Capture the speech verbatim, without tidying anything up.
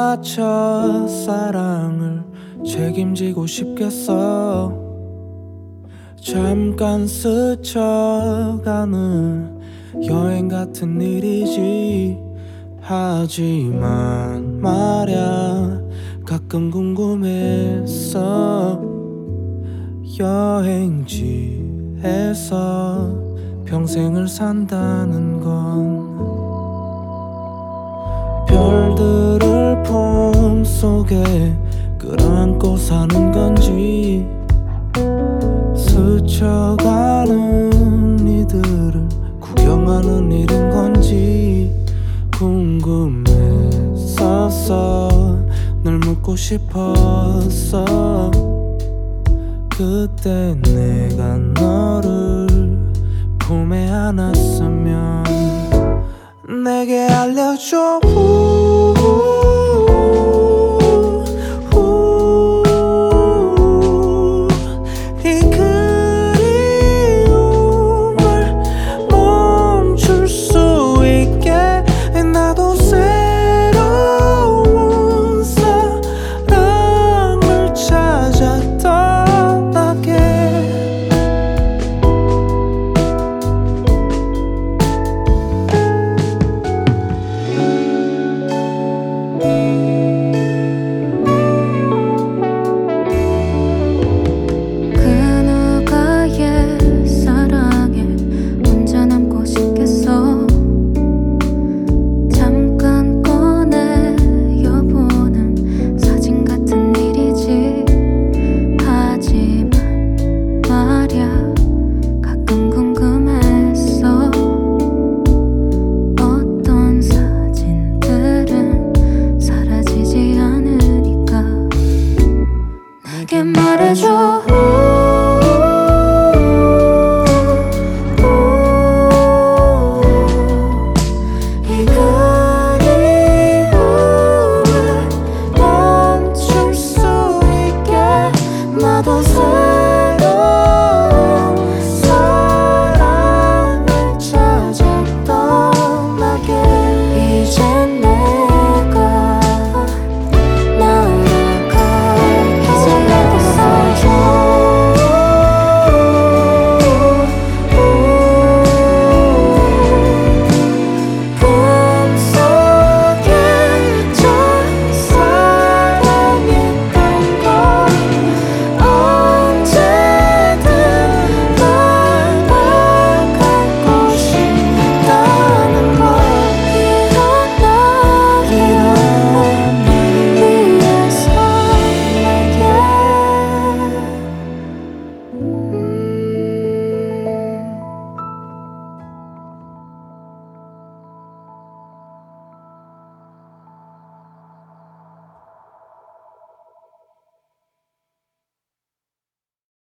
맞춰 사랑을 책임지고 싶겠어. 잠깐 스쳐가는 여행 같은 일이지. 하지만 말야 가끔 궁금했어. 여행지에서 평생을 산다는 건 별들을 품속에 끌어안고 사는 건지, 스쳐가는 이들을 구경하는 일인 건지 궁금했었어. 널 묻고 싶었어. 그때 내가 너를 품에 안았으면 내게 알려줘. 우, 우, 우, 이 그리움을 멈출 수 있게 나도 새로운 사랑을 찾아 떠나게. 그 누가의 사랑에 혼자 남고 싶겠어. 잠깐 꺼내여보는 사진 같은 일이지. 하지만 말야 가끔 궁금했어. 어떤 사진들은 사라지지 않으니까 내게 말해줘. 이 그리움을 멈출 수 있게 나도